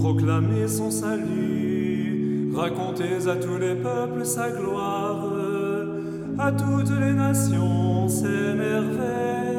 Proclamez son salut, racontez à tous les peuples sa gloire, à toutes les nations ses merveilles.